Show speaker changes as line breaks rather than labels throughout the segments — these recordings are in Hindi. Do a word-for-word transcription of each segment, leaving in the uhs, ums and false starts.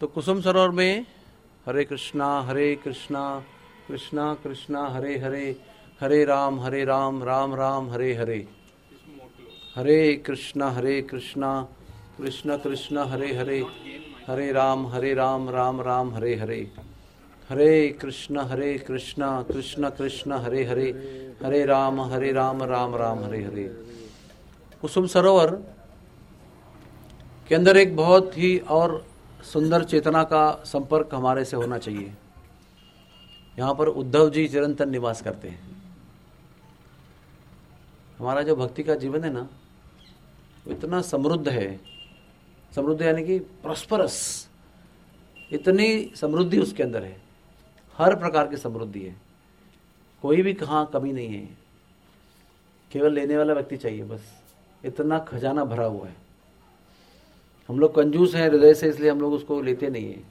तो कुसुम सरोवर में हरे कृष्णा हरे कृष्णा कृष्णा कृष्णा हरे हरे, हरे राम हरे राम राम राम हरे हरे, हरे कृष्णा हरे कृष्णा कृष्णा कृष्णा हरे हरे, हरे राम हरे राम राम राम हरे हरे, हरे कृष्णा हरे कृष्णा कृष्णा कृष्णा हरे हरे, हरे राम हरे राम राम राम हरे हरे। कुसुम सरोवर के अंदर एक बहुत ही और सुंदर चेतना का संपर्क हमारे से होना चाहिए। यहाँ पर उद्धव जी चिरंतन निवास करते हैं। हमारा जो भक्ति का जीवन है ना, वो इतना समृद्ध है, समृद्ध यानी कि प्रॉस्परस, इतनी समृद्धि उसके अंदर है, हर प्रकार की समृद्धि है, कोई भी कहाँ कमी नहीं है। केवल लेने वाला व्यक्ति चाहिए बस, इतना खजाना भरा हुआ है। हम लोग कंजूस हैं हृदय से, इसलिए हम लोग उसको लेते नहीं हैं।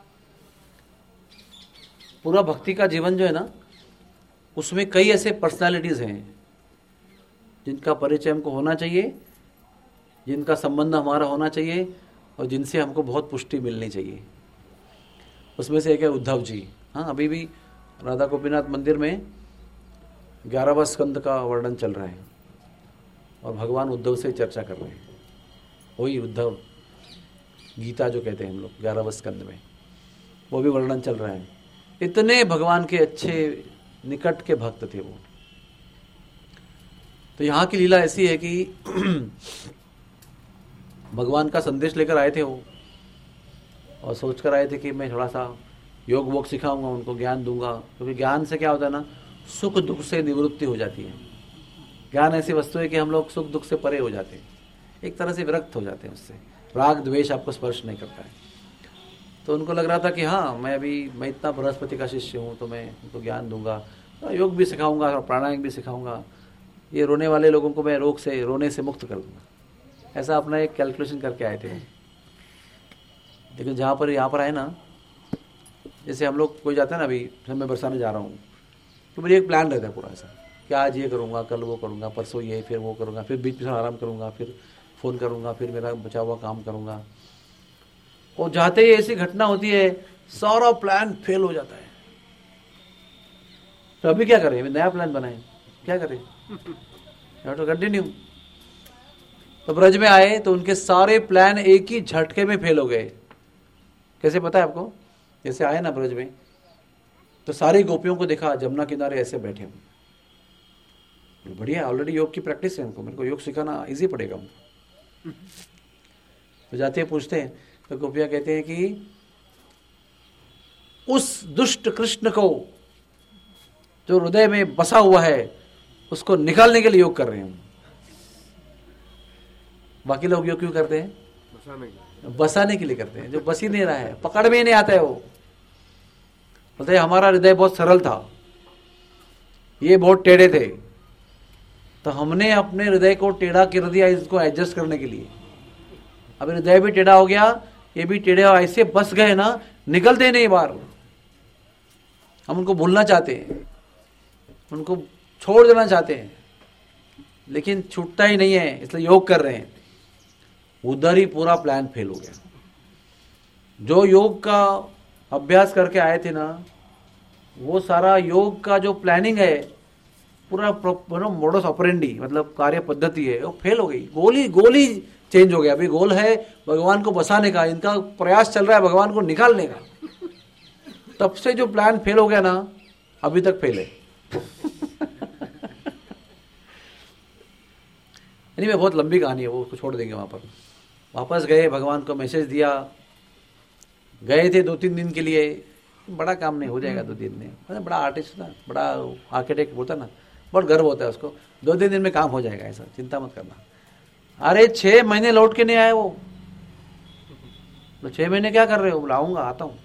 पूरा भक्ति का जीवन जो है ना, उसमें कई ऐसे पर्सनालिटीज हैं जिनका परिचय हमको होना चाहिए, जिनका संबंध हमारा होना चाहिए और जिनसे हमको बहुत पुष्टि मिलनी चाहिए। उसमें से एक है उद्धव जी। हाँ, अभी भी राधा गोपीनाथ मंदिर में ग्यारहवां स्कंद का वर्णन चल रहा है और भगवान उद्धव से चर्चा कर रहे हैं। वही उद्धव गीता जो कहते हैं हम लोग ग्यारहवें स्कंद में, वो भी वर्णन चल रहा है। इतने भगवान के अच्छे निकट के भक्त थे वो। तो यहाँ की लीला ऐसी है कि भगवान का संदेश लेकर आए थे वो, और सोचकर आए थे कि मैं थोड़ा सा योग वोग सिखाऊंगा, उनको ज्ञान दूंगा। क्योंकि ज्ञान से क्या होता है ना, सुख दुख से निवृत्ति हो जाती है। ज्ञान ऐसी वस्तु है कि हम लोग सुख दुख से परे हो जाते हैं, एक तरह से विरक्त हो जाते हैं उससे। राग द्वेष आपको स्पर्श नहीं करता है। तो उनको लग रहा था कि हाँ, मैं अभी मैं इतना बृहस्पति का शिष्य हूँ, तो मैं उनको ज्ञान दूंगा, तो योग भी सिखाऊंगा और प्राणायाम भी सिखाऊंगा, ये रोने वाले लोगों को मैं रोग से रोने से मुक्त कर दूंगा। ऐसा अपना एक कैलकुलेशन करके आए थे। लेकिन जहाँ पर यहाँ पर आए ना, जैसे हम लोग कोई जाता है ना, अभी मैं बरसाने जा रहा हूँ, तो मेरी एक प्लान रहता है पूरा ऐसा कि आज ये करूँगा, कल वो करूँगा, परसों ये, फिर वो करूँगा, फिर बीच में आराम करूँगा, फिर फ़ोन करूँगा, फिर मेरा बचा हुआ काम करूँगा। और जाते ही ऐसी घटना होती है, सारा प्लान फेल हो जाता है। तो अभी क्या करें, नया प्लान बनाए, क्या करें, तो कंटिन्यू। तो ब्रज में आए तो उनके सारे प्लान एक ही झटके में फेल हो गए। कैसे पता है आपको? जैसे आए ना ब्रज में, तो सारी गोपियों को देखा जमुना किनारे ऐसे बैठे हुए। बढ़िया, ऑलरेडी योग की प्रैक्टिस है उनको, मेरे को योग सिखाना इजी पड़ेगा उनको। तो जाते हैं पूछते हैं, तो गोपियाँ कहते हैं कि उस दुष्ट कृष्ण को जो हृदय में बसा हुआ है, उसको निकालने के लिए योग कर रहे हैं। बाकी लोग योग क्यों करते हैं? बसाने के बसाने के लिए करते हैं। जो बस ही नहीं रहा है, पकड़ में ही नहीं आता है, वो बोलते हैं हमारा हृदय बहुत सरल था, ये बहुत टेढ़े थे, तो हमने अपने हृदय को टेढ़ा कर दिया इसको एडजस्ट करने के लिए। अब हृदय भी टेढ़ा हो गया, ये भी टेढ़े, ऐसे बस गए ना, निकलते नहीं बाहर। हम उनको भूलना चाहते हैं, उनको छोड़ देना चाहते हैं, लेकिन छूटता ही नहीं है, इसलिए योग कर रहे हैं। उधर ही पूरा प्लान फेल हो गया। जो योग का अभ्यास करके आए थे ना, वो सारा योग का जो प्लानिंग है, पूरा मोडस ऑपरेंडी मतलब कार्य पद्धति है, वो फेल हो गई। गोल ही गोल ही चेंज हो गया। अभी गोल है भगवान को बसाने का, इनका प्रयास चल रहा है भगवान को निकालने का। तब से जो प्लान फेल हो गया ना, अभी तक फेल है। नहीं, बहुत लंबी कहानी है, वो उसको छोड़ देंगे। वहां पर वापस गए, भगवान को मैसेज दिया, गए थे दो तीन दिन के लिए, बड़ा काम नहीं, हो जाएगा दो दिन में। मतलब बड़ा आर्टिस्ट ना, बड़ा आर्किटेक्ट बोलता ना, बहुत गर्व होता है उसको, दो तीन दिन में काम हो जाएगा, ऐसा चिंता मत करना। अरे छह महीने लौट के नहीं आए वो। तो छह महीने क्या कर रहे हो? बुलाऊंगा, आता हूँ।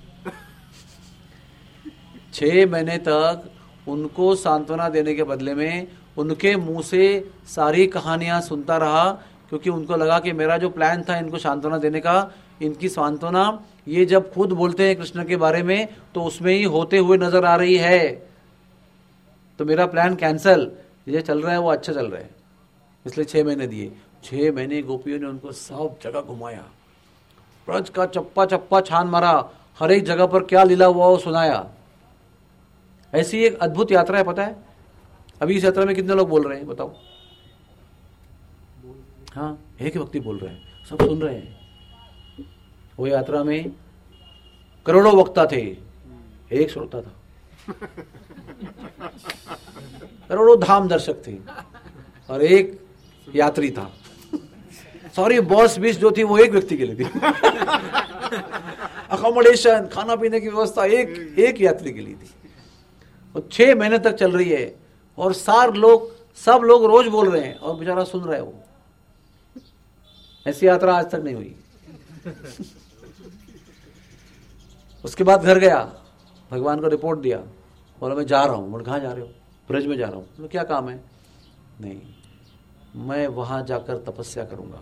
छह महीने तक उनको सांत्वना देने के बदले में उनके मुंह से सारी कहानियां सुनता रहा, क्योंकि उनको लगा कि मेरा जो प्लान था इनको सांत्वना देने का, इनकी सांत्वना ये जब खुद बोलते हैं कृष्ण के बारे में तो उसमें ही होते हुए नजर आ रही है, तो मेरा प्लान कैंसल। ये चल रहा है वो अच्छा चल रहा है, इसलिए छह महीने दिए। छह महीने गोपियों ने उनको सब जगह घुमाया, ब्रज का चप्पा चप्पा छान मारा, हर एक जगह पर क्या लीला हुआ वो सुनाया। ऐसी एक अद्भुत यात्रा है, पता है। अभी इस यात्रा में कितने लोग बोल रहे हैं बताओ? हाँ, एक व्यक्ति बोल रहे हैं, सब सुन रहे हैं। वो यात्रा में करोड़ों वक्ता थे, एक श्रोता था। करोड़ों धाम दर्शक थे और एक यात्री था। सॉरी, बॉस बीस जो थी वो एक व्यक्ति के लिए थी। अकोमोडेशन, खाना पीने की व्यवस्था एक एक यात्री के लिए थी। और छह महीने तक चल रही है और सार लोग, सब लोग रोज बोल रहे हैं और बेचारा सुन रहा है। वो ऐसी यात्रा आज तक नहीं हुई। उसके बाद घर गया, भगवान को रिपोर्ट दिया, बोला मैं जा रहा हूं। बोले कहाँ जा रहे हो? ब्रज में जा रहा हूं। बोले क्या काम है? नहीं, मैं वहां जाकर तपस्या करूंगा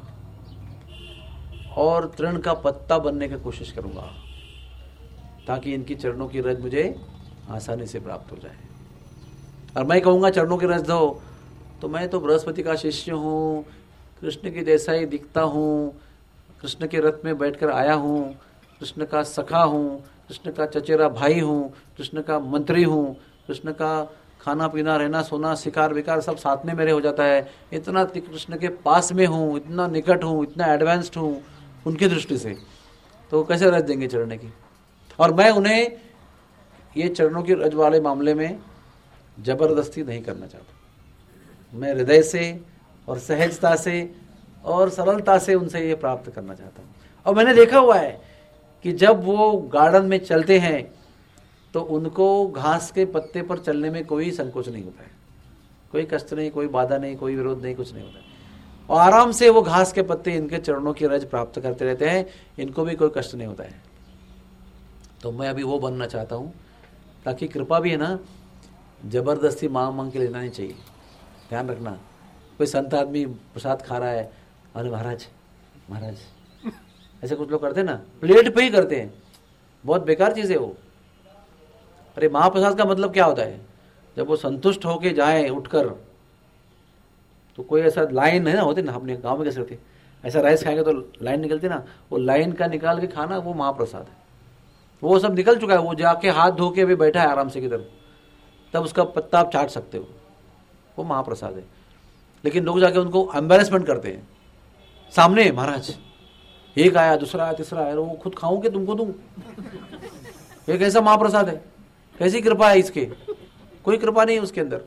और तृण का पत्ता बनने की कोशिश करूंगा ताकि इनकी चरणों की रज मुझे आसानी से प्राप्त हो जाए। और मैं कहूंगा चरणों की रज दो, तो मैं तो बृहस्पति का शिष्य हूँ, कृष्ण के जैसा ही दिखता हूँ, कृष्ण के रथ में बैठकर आया हूँ, कृष्ण का सखा हूँ, कृष्ण का चचेरा भाई हूँ, कृष्ण का मंत्री हूँ, कृष्ण का खाना पीना रहना सोना शिकार विकार सब साथ में मेरे हो जाता है। इतना कृष्ण के पास में हूँ, इतना निकट हूँ, इतना एडवांस्ड हूँ उनकी दृष्टि से, तो कैसे रज देंगे चढ़ने की। और मैं उन्हें ये चरणों की रज वाले मामले में जबरदस्ती नहीं करना चाहता। मैं हृदय से और सहजता से और सरलता से उनसे ये प्राप्त करना चाहता हूँ। और मैंने देखा हुआ है कि जब वो गार्डन में चलते हैं तो उनको घास के पत्ते पर चलने में कोई संकोच नहीं होता है, कोई कष्ट नहीं, कोई बाधा नहीं, कोई विरोध नहीं, कुछ नहीं होता है। और आराम से वो घास के पत्ते इनके चरणों की रज प्राप्त करते रहते हैं, इनको भी कोई कष्ट नहीं होता है। तो मैं अभी वो बनना चाहता हूँ, ताकि कृपा भी है ना, जबरदस्ती मांग मांग के लेना नहीं चाहिए। ध्यान रखना, कोई संत आदमी प्रसाद खा रहा है, अरे महाराज महाराज ऐसे कुछ लोग करते हैं ना, प्लेट पे ही करते हैं, बहुत बेकार चीज़ है वो। अरे महाप्रसाद का मतलब क्या होता है? जब वो संतुष्ट होके जाए उठकर, तो कोई ऐसा लाइन है ना, होती ना, अपने गांव में कैसे होती, ऐसा राइस खाएंगे तो लाइन निकलती ना, वो लाइन का निकाल के खाना, वो महाप्रसाद है। वो सब निकल चुका है, वो जाके हाथ धो के अभी बैठा है आराम से किधर, तब उसका पत्ता आप चाट सकते हो, वो महाप्रसाद है। लेकिन लोग जाके उनको एम्बेरसमेंट करते हैं सामने, महाराज एक आया, दूसरा आया, तीसरा आया, वो खुद खाऊं कि तुमको दूं? ये कैसा महाप्रसाद है? कैसी कृपा है इसके? कोई कृपा नहीं है उसके अंदर।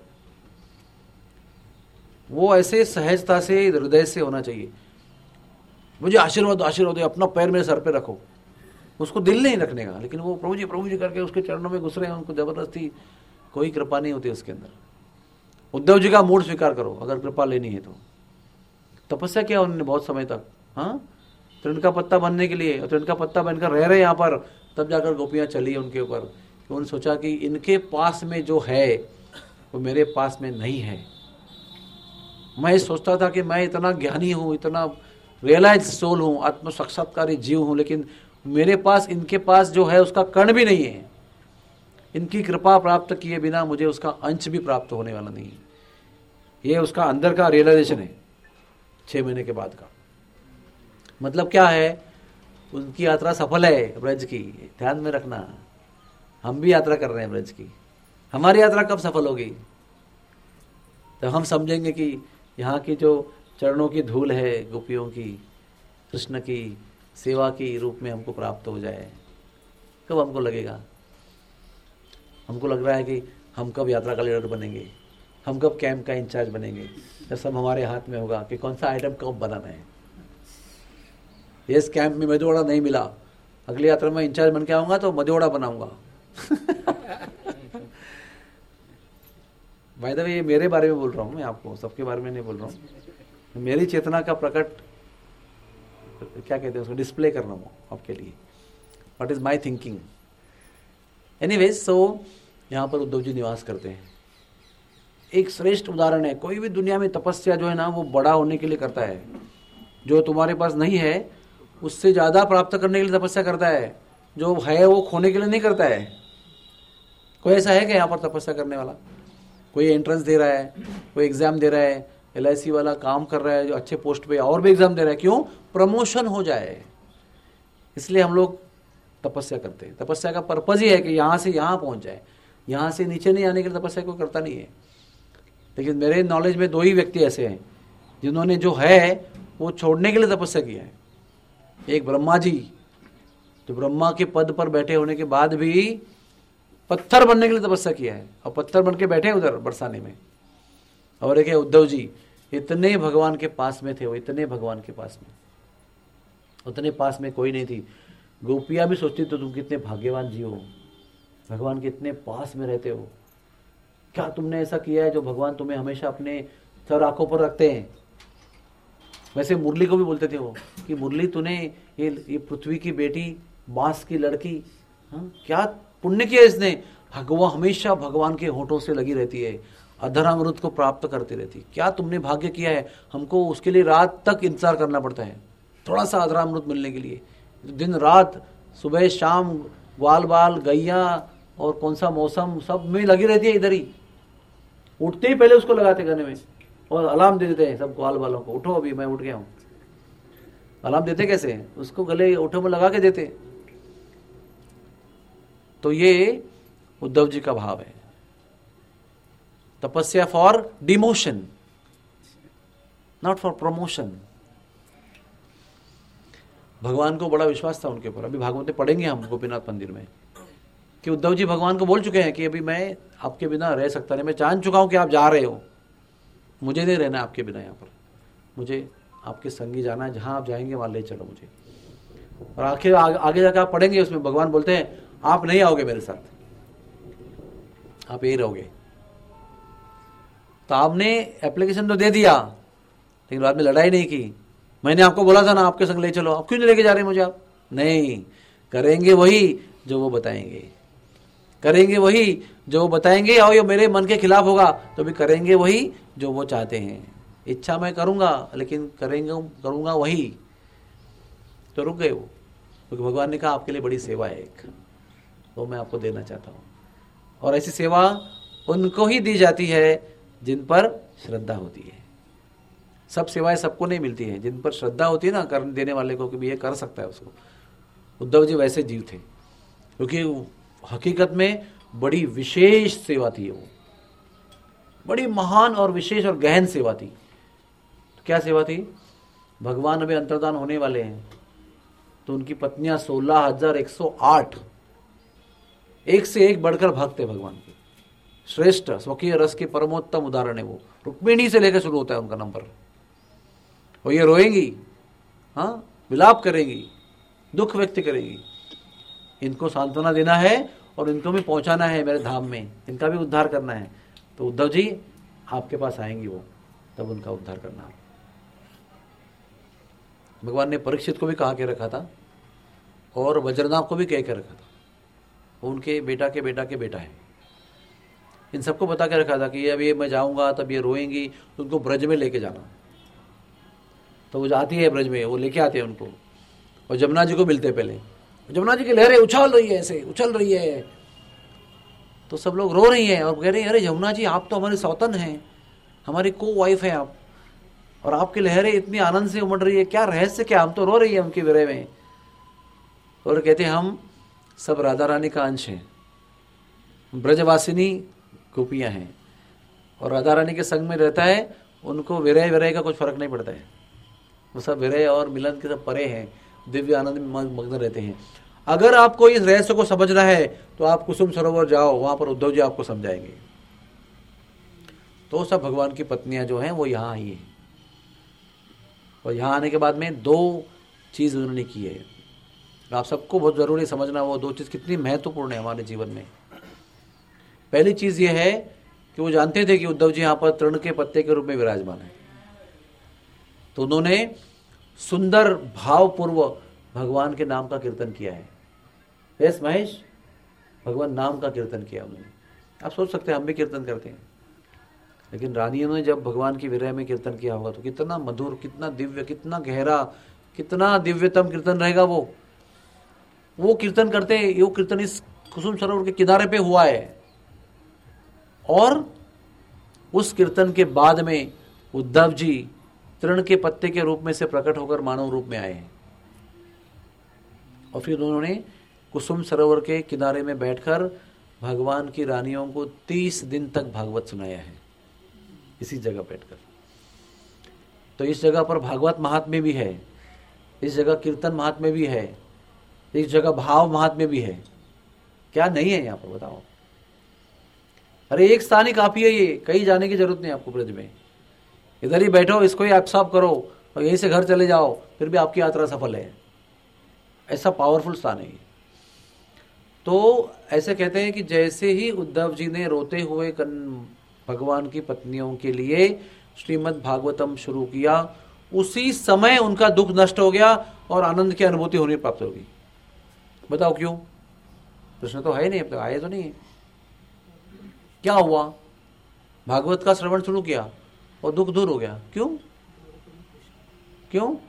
वो ऐसे सहजता से हृदय से होना चाहिए। मुझे आशीर्वाद आशीर्वाद अपना पैर मेरे सर पे रखो, उसको दिल नहीं रखने का, लेकिन वो प्रभु जी प्रभु जी करके उसके चरणों में घुस रहे हैं, उनको जबरदस्ती, कोई कृपा नहीं होती उसके अंदर। उद्धव जी का मूड स्वीकार करो अगर कृपा लेनी है तो। तपस्या किया उन्होंने बहुत समय तक, हाँ, तृण का पत्ता बनने के लिए, और तृण का पत्ता बनकर रह रहे यहाँ पर, तब जाकर गोपियाँ चली उनके ऊपर। तो उन्होंने सोचा कि इनके पास में जो है वो मेरे पास में नहीं है। मैं सोचता था कि मैं इतना ज्ञानी हूँ, इतना रियलाइज सोल हूँ, आत्म साक्षात्कारी जीव हूँ, लेकिन मेरे पास, इनके पास जो है उसका कण भी नहीं है। इनकी कृपा प्राप्त किए बिना मुझे उसका अंश भी प्राप्त होने वाला नहीं है। ये उसका अंदर का रियलाइजेशन है छह महीने के बाद का। मतलब क्या है? उनकी यात्रा सफल है ब्रज की, ध्यान में रखना। हम भी यात्रा कर रहे हैं ब्रज की, हमारी यात्रा कब सफल होगी? तो हम समझेंगे कि यहाँ की जो चरणों की धूल है गोपियों की, कृष्ण की सेवा की रूप में हमको प्राप्त हो जाए। कब हमको लगेगा? हमको लग रहा है कि हम कब यात्रा का लीडर बनेंगे, हम कब कैंप का इंचार्ज बनेंगे, जब सब हमारे हाथ में होगा कि कौन सा आइटम कब बनाना है। इस कैंप में मेदू वड़ा नहीं मिला, अगली यात्रा में इंचार्ज बन के आऊँगा तो मेदू वड़ा बनाऊँगा। भाई दबे, ये मेरे बारे में बोल रहा हूँ मैं आपको, सबके बारे में नहीं बोल रहा हूँ। मेरी चेतना का प्रकट, क्या कहते हैं उसको, डिस्प्ले कर रहा हूँ आपके लिए, what is my thinking. Anyways, so यहाँ पर उद्धव जी निवास करते हैं। एक श्रेष्ठ उदाहरण है। कोई भी दुनिया में तपस्या जो है ना, वो बड़ा होने के लिए करता है। जो तुम्हारे पास नहीं है उससे ज़्यादा प्राप्त करने के लिए तपस्या करता है, जो है वो खोने के लिए नहीं करता है। कोई ऐसा है कि यहाँ पर तपस्या करने वाला? कोई एंट्रेंस दे रहा है, कोई एग्जाम दे रहा है, एल आई सी वाला काम कर रहा है जो अच्छे पोस्ट पे, और भी एग्जाम दे रहा है, क्यों? प्रमोशन हो जाए। इसलिए हम लोग तपस्या करते हैं। तपस्या का पर्पज ही है कि यहाँ से यहाँ पहुँच जाए, यहाँ से नीचे नहीं आने के लिए तपस्या कोई करता नहीं है। लेकिन मेरे नॉलेज में दो ही व्यक्ति ऐसे हैं जिन्होंने जो है वो छोड़ने के लिए तपस्या किया है। एक ब्रह्मा जी, जो ब्रह्मा के पद पर बैठे होने के बाद भी पत्थर बनने के लिए तपस्या किया है और पत्थर बन के बैठे उधर बरसाने में। और एक है उद्धव जी, इतने भगवान के पास में थे वो, इतने भगवान के पास में, उतने पास में कोई नहीं थी। गोपियां भी सोचती तो तुम कितने भाग्यवान जी हो, भगवान के इतने पास में रहते हो, क्या तुमने ऐसा किया है जो भगवान तुम्हें हमेशा अपने सर आंखों पर रखते हैं। वैसे मुरली को भी बोलते थे वो कि मुरली तूने ये ये पृथ्वी की बेटी, बांस की लड़की, हाँ क्या पुण्य किया इसने, भगवान हमेशा भगवान के होठों से लगी रहती है, अधरामृत को प्राप्त करती रहती, क्या तुमने भाग्य किया है। हमको उसके लिए रात तक इंतजार करना पड़ता है थोड़ा सा अधरामृत मिलने के लिए, दिन रात सुबह शाम ग्वाल बाल गैया और कौन सा मौसम सब में लगी रहती है इधर ही। उठते ही पहले उसको लगाते गले में और अलार्म दे देते हैं सब ग्वाल बालों को, उठो अभी मैं उठ गया हूँ। अलार्म देते कैसे हैं, उसको गले उठो में लगा के देते। तो ये उद्धव जी का भाव है, तपस्या for demotion not for promotion. भगवान को बड़ा विश्वास था उनके ऊपर। अभी भागवत में पढ़ेंगे हम गोपीनाथ मंदिर में कि उद्धव जी भगवान को बोल चुके हैं कि अभी मैं आपके बिना रह सकता नहीं, मैं जान चुका हूं कि आप जा रहे हो, मुझे नहीं रहना आपके बिना यहाँ पर, मुझे आपके संगी जाना है, जहां आप जाएंगे वहां ले चलो मुझे। और आखिर आगे, आगे जाकर आप पढ़ेंगे उसमें भगवान बोलते हैं आप नहीं आओगे मेरे साथ, आप यही रहोगे। तो आपने एप्लीकेशन तो दे दिया लेकिन बाद में लड़ाई नहीं की। मैंने आपको बोला था ना आपके संग ले चलो, आप क्यों नहीं लेके जा रहे मुझे आप। नहीं, करेंगे वही जो वो बताएंगे, करेंगे वही जो वो बताएंगे। और ये मेरे मन के खिलाफ होगा तो भी करेंगे वही जो वो चाहते हैं। इच्छा मैं करूंगा लेकिन करेंगे करूंगा वही। तो रुक गए वो, क्योंकि भगवान ने कहा आपके लिए बड़ी सेवा है एक, वो मैं आपको देना चाहता हूँ। और ऐसी सेवा उनको ही दी जाती है जिन पर श्रद्धा होती है। सब सेवाएं सबको नहीं मिलती हैं, जिन पर श्रद्धा होती है ना कर देने वाले को कि भी ये कर सकता है उसको। उद्धव जी वैसे जीव थे, क्योंकि हकीकत में बड़ी विशेष सेवा थी वो, बड़ी महान और विशेष और गहन सेवा थी। तो क्या सेवा थी, भगवान अभी अंतर्धान होने वाले हैं तो उनकी पत्नियां सोलह हजार एक सौ आठ एक से एक बढ़कर भक्त है भगवान के, श्रेष्ठ स्वकीय रस के परमोत्तम उदाहरण है वो। रुक्मिणी से लेकर शुरू होता है उनका नंबर। और ये रोएंगी, हाँ विलाप करेंगी, दुख व्यक्त करेंगी। इनको सांत्वना देना है और इनको भी पहुंचाना है मेरे धाम में, इनका भी उद्धार करना है। तो उद्धव जी आपके पास आएंगी वो, तब उनका उद्धार करना। भगवान ने परीक्षित को भी कहा के रखा था और वज्रनाभ को भी कह के रखा था, उनके बेटा के बेटा के बेटा है। इन सबको बता के रखा था कि अब ये मैं जाऊंगा तब ये रोएंगी, तो उनको ब्रज में लेके जाना। तो वो जाती है ब्रज में, वो लेके आते हैं उनको और जमुना जी को मिलते हैं पहले। जमुना जी की लहरें उछल रही है, ऐसे उछल रही है, तो सब लोग रो रही हैं और कह रहे हैं अरे जमुना जी आप तो हमारी सौतन हैं, हमारी को वाइफ है आप, और आपकी लहरें इतनी आनंद से उमड़ रही है, क्या रहस्य क्या, हम तो रो रही है उनके विरह में। और कहते हैं हम सब राधा रानी का अंश हैं, ब्रजवासिनी गोपियां हैं और राधा रानी के संग में रहता है, उनको विरह विरह का कुछ फर्क नहीं पड़ता है, वो सब विरह और मिलन के सब परे हैं, दिव्य आनंद में मग्न रहते हैं। अगर आपको इस रहस्य को समझना है तो आप कुसुम सरोवर जाओ, वहां पर उद्धव जी आपको समझाएंगे। तो सब भगवान की पत्नियां जो हैं वो यहाँ आई है, और यहाँ आने के बाद में दो चीज उन्होंने की है, आप सबको बहुत जरूरी समझना, वो दो चीज कितनी महत्वपूर्ण है हमारे जीवन में। पहली चीज ये है कि वो जानते थे कि उद्धव जी यहाँ पर तृण के पत्ते के रूप में विराजमान है, तो उन्होंने सुंदर भावपूर्व भगवान के नाम का कीर्तन किया है। यस महेश, भगवान नाम का कीर्तन किया उन्होंने। आप सोच सकते हैं हम भी कीर्तन करते हैं, लेकिन रानियों ने जब भगवान की विरह में कीर्तन किया होगा तो कितना मधुर, कितना दिव्य, कितना गहरा, कितना दिव्यतम कीर्तन रहेगा वो। वो कीर्तन करते, वो कीर्तन इस कुसुम सरोवर के किनारे पे हुआ है, और उस कीर्तन के बाद में उद्धव जी तृण के पत्ते के रूप में से प्रकट होकर मानव रूप में आए हैं। और फिर उन्होंने कुसुम सरोवर के किनारे में बैठकर भगवान की रानियों को तीस दिन तक भागवत सुनाया है, इसी जगह बैठकर। तो इस जगह पर भागवत महात्म्य भी है, इस जगह कीर्तन महात्म्य भी है, इस जगह भाव महात्म्य भी है। क्या नहीं है यहाँ पर बताओ? अरे एक स्थान ही काफी है, ये कहीं जाने की जरूरत नहीं आपको ब्रज में। इधर ही बैठो, इसको ही एब्सॉर्ब करो और यहीं से घर चले जाओ, फिर भी आपकी यात्रा सफल है। ऐसा पावरफुल स्थान है ये। तो ऐसे कहते हैं कि जैसे ही उद्धव जी ने रोते हुए भगवान की पत्नियों के लिए श्रीमद् भागवतम शुरू किया, उसी समय उनका दुख नष्ट हो गया और आनंद की अनुभूति होनी प्राप्त होगी। बताओ क्यों? प्रश्न तो है नहीं, अब तक आए तो नहीं है। क्या हुआ? भागवत का श्रवण शुरू किया और दुख दूर हो गया। क्यों? क्यों?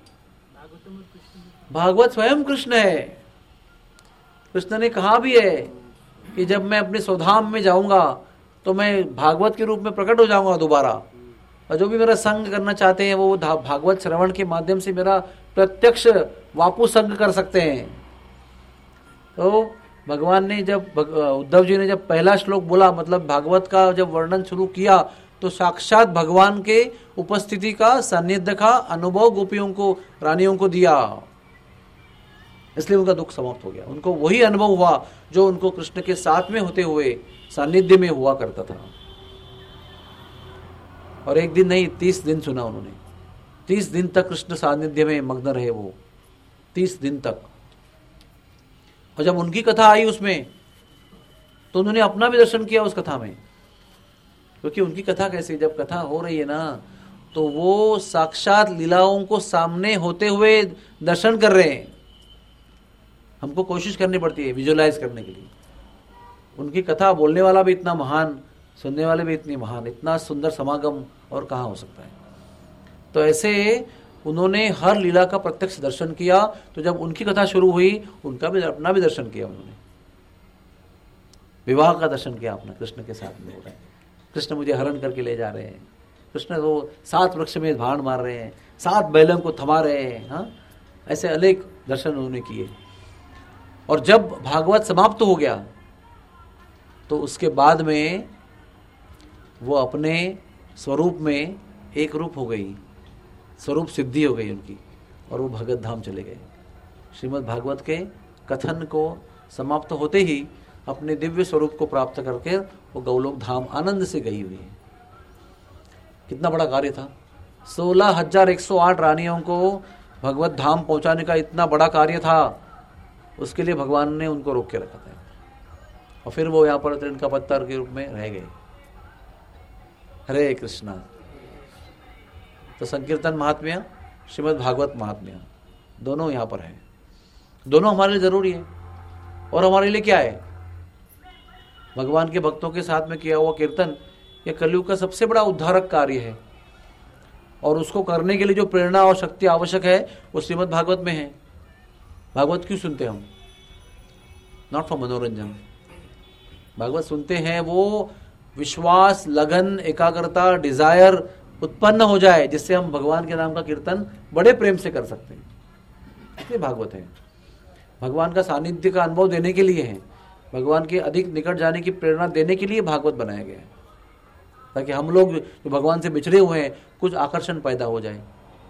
भागवत स्वयं कृष्ण है। कृष्ण ने कहा भी है कि जब मैं अपने स्वधाम में जाऊंगा तो मैं भागवत के रूप में प्रकट हो जाऊंगा दोबारा, और जो भी मेरा संग करना चाहते हैं वो भागवत श्रवण के माध्यम से मेरा प्रत्यक्ष वापु संग कर सकते हैं। तो भगवान ने जब उद्धव जी ने जब पहला श्लोक बोला, मतलब भागवत का जब वर्णन शुरू किया, तो साक्षात भगवान के उपस्थिति का, सानिध्य का अनुभव गोपियों को, रानियों को दिया, इसलिए उनका दुख समाप्त हो गया। उनको वही अनुभव हुआ जो उनको कृष्ण के साथ में होते हुए सानिध्य में हुआ करता था। और एक दिन नहीं, तीस दिन सुना उन्होंने। तीस दिन तक कृष्ण सानिध्य में मग्न रहे वो, तीस दिन तक। और जब उनकी कथा आई उसमें, तो उन्होंने अपना भी दर्शन किया उस कथा में। क्योंकि उनकी कथा कैसी, जब कथा हो रही है ना, तो वो साक्षात लीलाओं को सामने होते हुए दर्शन कर रहे हैं। हमको कोशिश करनी पड़ती है विजुअलाइज करने के लिए। उनकी कथा बोलने वाला भी इतना महान, सुनने वाले भी इतनी महान, इतना सुंदर समागम और कहाँ हो सकता है। तो ऐसे उन्होंने हर लीला का प्रत्यक्ष दर्शन किया। तो जब उनकी कथा शुरू हुई, उनका भी अपना भी दर्शन किया उन्होंने। विवाह का दर्शन किया अपना, कृष्ण के साथ में हो रहा है, कृष्ण मुझे हरण करके ले जा रहे हैं, कृष्ण वो सात वृक्ष में भाण मार रहे हैं, सात बैलों को थमा रहे हैं। हाँ, ऐसे अनेक दर्शन उन्होंने किए। और जब भागवत समाप्त हो गया, तो उसके बाद में वो अपने स्वरूप में एक रूप हो गई, स्वरूप सिद्धि हो गई उनकी, और वो भगत धाम चले गए। श्रीमद् भागवत के कथन को समाप्त होते ही अपने दिव्य स्वरूप को प्राप्त करके वो गौलोक धाम आनंद से गई हुई है। कितना बड़ा कार्य था। सोलह हजार एक सौ आठ रानियों को भगवत धाम पहुंचाने का इतना बड़ा कार्य था। उसके लिए भगवान ने उनको रोक के रखा था, और फिर वो यहाँ पर तृण का पत्थर के रूप में रह गए। हरे कृष्णा। तो संकीर्तन महात्म्य, श्रीमद् भागवत महात्म्य, दोनों यहाँ पर है। दोनों हमारे लिए जरूरी है। और हमारे लिए क्या है? भगवान के भक्तों के साथ में किया हुआ कीर्तन, यह कलयुग का सबसे बड़ा उद्धारक कार्य है। और उसको करने के लिए जो प्रेरणा और शक्ति आवश्यक है, वो श्रीमद् भागवत में है। भागवत क्यों सुनते हैं हम? नॉट फॉर मनोरंजन। भागवत सुनते हैं वो विश्वास, लगन, एकाग्रता, डिजायर उत्पन्न हो जाए, जिससे हम भगवान के नाम का कीर्तन बड़े प्रेम से कर सकते हैं। इसलिए भागवत है। भगवान का सानिध्य का अनुभव देने के लिए है, भगवान के अधिक निकट जाने की प्रेरणा देने के लिए भागवत बनाया गया है, ताकि हम लोग जो भगवान से बिछड़े हुए हैं, कुछ आकर्षण पैदा हो जाए।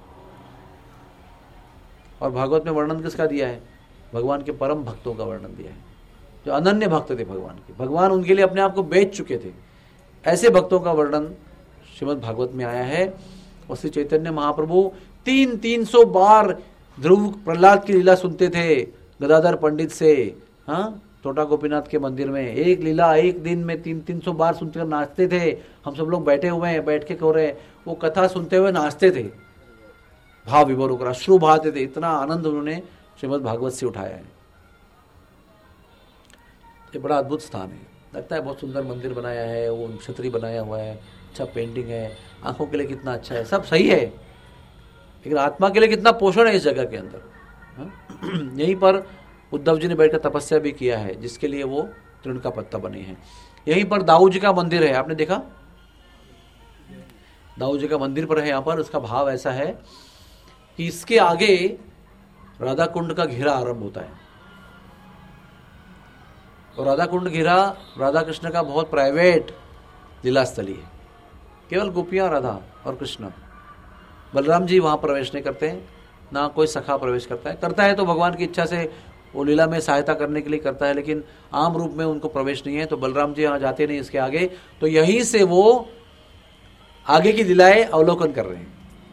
और भागवत में वर्णन किसका दिया है? भगवान के परम भक्तों का वर्णन दिया है, जो अनन्य भक्त थे भगवान के। भगवान उनके लिए अपने आप को बेच चुके थे। ऐसे भक्तों का वर्णन श्रीमद् भागवत में आया है। और श्री चैतन्य महाप्रभु तीन तीन सौ बार ध्रुव प्रहलाद की लीला सुनते थे गदाधर पंडित से। हाँ, छोटा गोपीनाथ के मंदिर में एक लीला एक दिन में तीन तीन सौ बार सुनते हुए नाचते थे। हम सब लोग बैठे हुए हैं, बैठ के कह रहे हैं, वो कथा सुनते हुए नाचते थे, भाव विभोर होकर अश्रु बहाते थे। इतना आनंद उन्होंने श्रीमद् भागवत से उठाया है। ये बड़ा अद्भुत स्थान है। लगता है बहुत सुंदर मंदिर बनाया है, वो छतरी बनाया हुआ है, अच्छा पेंटिंग है, आंखों के लिए कितना अच्छा है, सब सही है, लेकिन आत्मा के लिए कितना पोषण है इस जगह के अंदर। यहीं पर उद्धव जी ने बैठकर तपस्या भी किया है, जिसके लिए वो तृण का पत्ता बने हैं। यहीं पर दाऊ जी का मंदिर है, आपने देखा? दाऊ जी का मंदिर पर है यहाँ पर। उसका भाव ऐसा है कि इसके आगे राधा कुंड का घेरा आरंभ होता है। और राधा कुंड घिरा राधा कृष्ण का बहुत प्राइवेट लीला स्थली है, केवल गोपियां राधा और कृष्ण। बलराम जी वहां प्रवेश नहीं करते हैं, ना कोई सखा प्रवेश करता है, करता है तो भगवान की इच्छा से वो लीला में सहायता करने के लिए करता है, लेकिन आम रूप में उनको प्रवेश नहीं है। तो बलराम जी यहाँ जाते नहीं इसके आगे, तो यहीं से वो आगे की लीलाएं अवलोकन कर रहे हैं।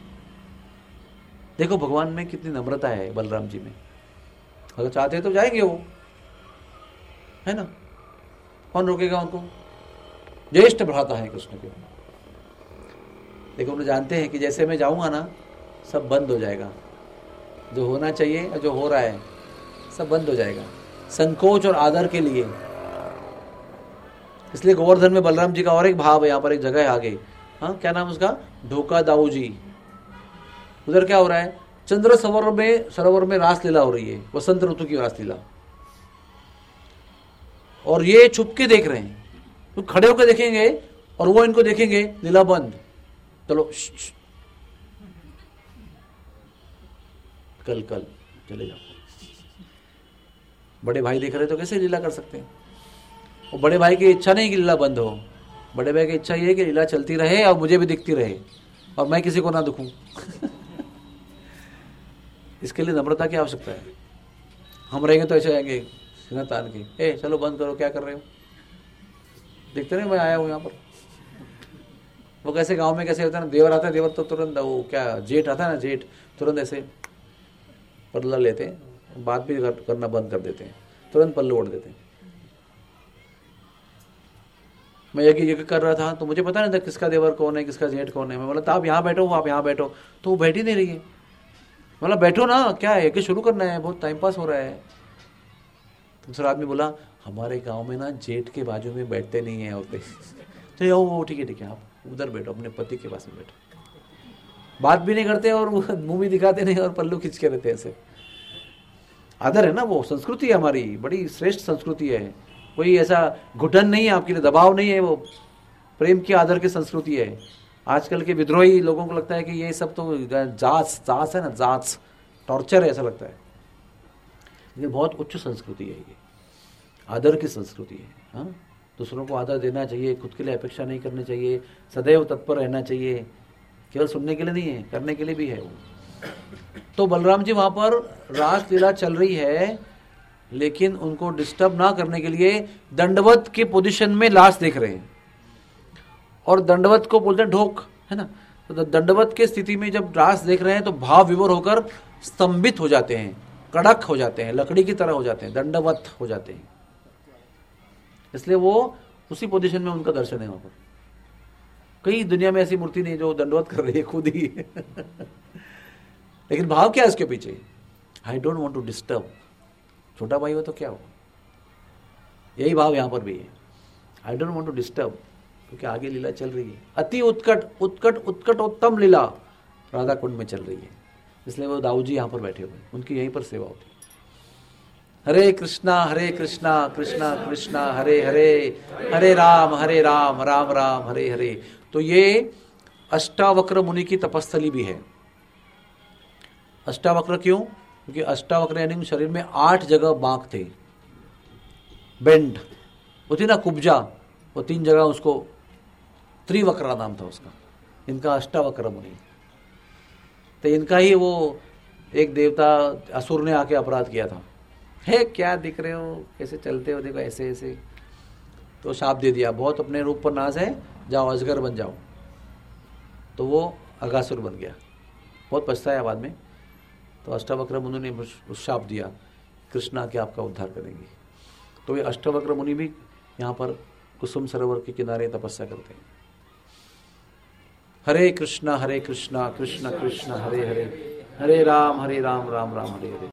देखो भगवान में कितनी नम्रता है बलराम जी में, अगर चाहते हैं तो जाएंगे वो, है ना, कौन रोकेगा उनको, ज्येष्ठ भ्राता है कृष्ण के। लेकिन उन्हें जानते हैं कि जैसे मैं जाऊंगा ना सब बंद हो जाएगा, जो होना चाहिए और जो हो रहा है सब बंद हो जाएगा, संकोच और आदर के लिए। इसलिए गोवर्धन में बलराम जी का और एक भाव है, यहाँ पर एक जगह है आगे, हाँ क्या नाम उसका, ढोका दाऊ जी। उधर क्या हो रहा है, चंद्र सरोवर में सरोवर में रासलीला हो रही है, वसंत ऋतु की रासलीला, और ये छुप के देख रहे हैं। तो खड़े होकर देखेंगे और वो इनको देखेंगे, लीला बंद, चलो कल कल चले जाओ। बड़े भाई देख रहे तो कैसे लीला कर सकते हैं, और बड़े भाई की इच्छा नहीं कि लीला बंद हो, बड़े भाई की इच्छा ये है कि लीला चलती रहे और मुझे भी दिखती रहे और मैं किसी को ना दुखूं। इसके लिए नम्रता की आवश्यकता है। हम रहेंगे तो ऐसे आएंगे सीना तान के, ए चलो बंद करो, क्या कर रहे हो, देखते नहीं मैं आया हूं यहाँ पर। वो कैसे गांव में कैसे होता है ना, देवर आता है, देवर तो तुरंत वो क्या जेठ आता है ना, जेठ तुरंत ऐसे पल्ला लेते हैं, बात भी करना बंद कर देते हैं, तुरंत पल्लू ओढ़ देते हैं। मैं यज्ञ यज्ञ कर रहा था तो मुझे पता नहीं था किसका देवर कौन है, किसका जेठ कौन है। मैं बोला था आप यहाँ बैठो, आप यहाँ बैठो, तो वो बैठ ही नहीं रही है। बोला बैठो ना, क्या है यज्ञ शुरू करना है, बहुत टाइम पास हो रहा है। दूसरा आदमी बोला हमारे गांव में ना जेठ के बाजू में बैठते नहीं है औरतें। तो यो वो ठीक है ठीक है, आप उधर बैठो, अपने पति के पास में बैठो। बात भी नहीं करते और मुंह भी दिखाते नहीं और पल्लू खींच के रहते ऐसे। आदर है ना, वो संस्कृति है हमारी, बड़ी श्रेष्ठ संस्कृति है। कोई ऐसा घुटन नहीं है आपके लिए, दबाव नहीं है, वो प्रेम की आदर की संस्कृति है। आजकल के विद्रोही लोगों को लगता है कि ये सब तो जांच जांच है ना, जांच टॉर्चर है ऐसा लगता है। ये बहुत उच्च संस्कृति है, ये आदर की संस्कृति है। हाँ, दूसरों को आदर देना चाहिए, खुद के लिए अपेक्षा नहीं करनी चाहिए, सदैव तत्पर रहना चाहिए। केवल सुनने के लिए नहीं है, करने के लिए भी है वो। तो बलराम जी वहां पर रास लीला चल रही है, लेकिन उनको डिस्टर्ब ना करने के लिए दंडवत के पोजीशन में लाश देख रहे हैं, और दंडवत को बोलते हैं ढोक, है ना। तो दंडवत के स्थिति में जब रास देख रहे हैं तो भाव विभोर होकर स्तंभित हो जाते हैं, कड़क हो जाते हैं, लकड़ी की तरह हो जाते हैं, दंडवत हो जाते हैं। इसलिए वो उसी पोजीशन में उनका दर्शन है वहां पर। कई दुनिया में ऐसी मूर्ति नहीं जो दंडवत कर रही है खुद ही। लेकिन भाव क्या है उसके पीछे, I don't want to disturb. छोटा भाई हो तो क्या हो, यही भाव यहां पर भी है, I don't want to disturb, क्योंकि आगे लीला चल रही है। अति उत्कट उत्कट उत्कटोत्तम लीला राधा कुंड में चल रही है, इसलिए वो दाऊ जी यहां पर बैठे हुए, उनकी यहीं पर सेवा होती है। हरे कृष्णा हरे कृष्णा कृष्णा कृष्णा हरे हरे, हरे राम हरे राम राम राम हरे हरे। तो ये अष्टावक्र मुनि की तपस्थली भी है। अष्टावक्र क्यों? क्योंकि अष्टावक्र यानी शरीर में आठ जगह बांक थे, बेंड होती ना, कुब्जा, वो तीन जगह, उसको त्रिवक्रा नाम था उसका। इनका अष्टावक्र मुनि। तो इनका ही वो एक देवता असुर ने आके अपराध किया था, है क्या दिख रहे हो, कैसे चलते हो, देखो ऐसे ऐसे, तो शाप दे दिया, बहुत अपने रूप पर नाज है, जाओ अजगर बन जाओ। तो वो अगासुर बन गया, बहुत पछताया बाद में। तो अष्टावक्र मुनि ने शाप दिया, कृष्णा के आपका उद्धार करेंगे। तो ये अष्टावक्र मुनि भी यहाँ पर कुसुम सरोवर के किनारे तपस्या करते हैं। हरे कृष्णा हरे कृष्णा कृष्णा कृष्णा हरे हरे, हरे राम हरे राम राम राम हरे हरे।